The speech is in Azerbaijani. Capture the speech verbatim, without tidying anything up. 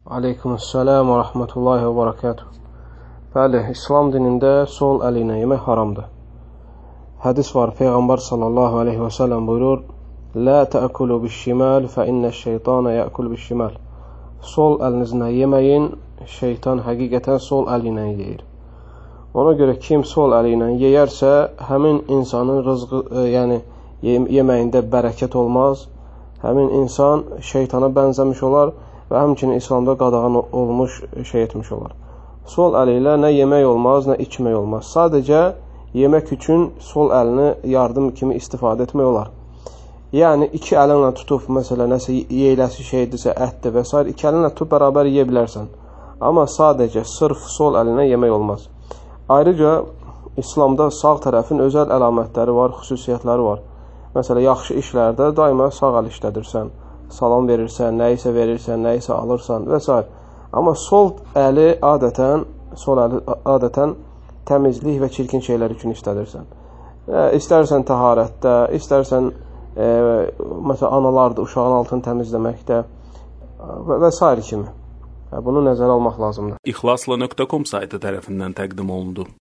Aleykümselam və rəhmətullahi və barakatuh. Bəli, İslam dinində sol əli ilə yemək haramdır. Hədis var, Peyğəmbər sallallahu aleyhi və səlləm buyurur: "La ta'kulu biş-şimal fe inneş-şeytana ya'kul biş-şimal." Sol əlinizlə yeməyin, şeytan həqiqətən sol əli ilə yeyir. Ona görə kim sol əli ilə yeyərsə, həmin insanın rızqı, e, yəni yeməyində bərəkət olmaz. Həmin insan şeytana bənzəmiş olar və həmçinin İslamda qadağan olmuş şey etmiş olar. Sol əli ilə nə yemək olmaz, nə içmək olmaz. Sadəcə yemək üçün sol əlini yardım kimi istifadə etmək olar. Yəni iki əlinlə tutub, məsələn, nəsə yeyiləsi şeydirsə, ətdir və s. iki əlinlə tutub bərabər yeyə bilərsən. Amma sadəcə sırf sol əlinə yemək olmaz. Ayrıca İslamda sağ tərəfin özəl əlamətləri var, xüsusiyyətləri var. Məsələn, yaxşı işlərdə daima sağ əl işlədirsən, salam verirsən, nəyisə verirsən, nəyisə alırsan və s. Amma sol əli adətən, sol əli adətən təmizlik və çirkin şeylər üçün işlədirsən. E, istərsən təharətdə, istərsən e, məsələn, analardır, uşağın altını təmizləməkdə və, və s. kimi. Bunu nəzərə almaq lazımdır. İxlasla nöqtə com saytı tərəfindən təqdim olundu.